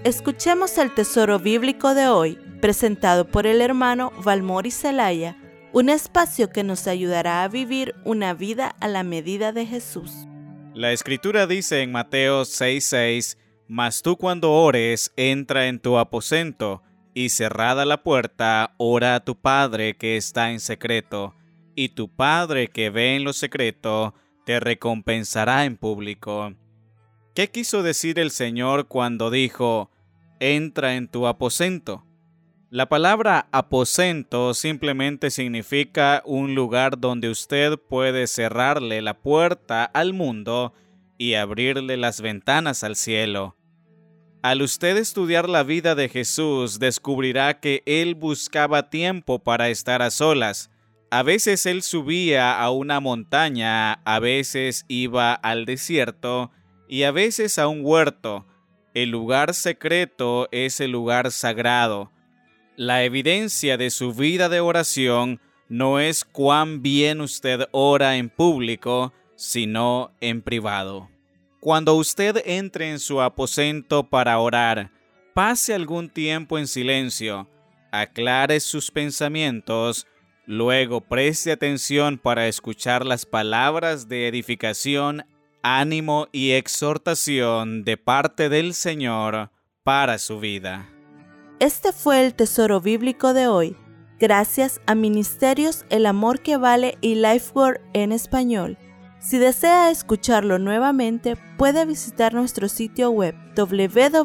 Escuchemos el tesoro bíblico de hoy, presentado por el hermano Valmori Zelaya, un espacio que nos ayudará a vivir una vida a la medida de Jesús. La Escritura dice en Mateo 6:6, «Mas tú cuando ores, entra en tu aposento, y cerrada la puerta, ora a tu Padre que está en secreto, y tu Padre que ve en lo secreto, te recompensará en público». ¿Qué quiso decir el Señor cuando dijo, entra en tu aposento? La palabra aposento simplemente significa un lugar donde usted puede cerrarle la puerta al mundo y abrirle las ventanas al cielo. Al usted estudiar la vida de Jesús, descubrirá que Él buscaba tiempo para estar a solas. A veces Él subía a una montaña, a veces iba al desierto y a veces a un huerto. El lugar secreto es el lugar sagrado. La evidencia de su vida de oración no es cuán bien usted ora en público, sino en privado. Cuando usted entre en su aposento para orar, pase algún tiempo en silencio, aclare sus pensamientos, luego preste atención para escuchar las palabras de edificación, ánimo y exhortación de parte del Señor para su vida. Este fue el tesoro bíblico de hoy, gracias a Ministerios El Amor que Vale y Lifeword en español. Si desea escucharlo nuevamente, puede visitar nuestro sitio web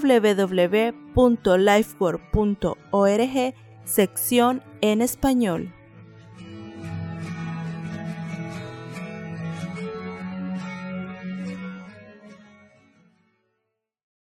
www.lifeword.org, sección en español.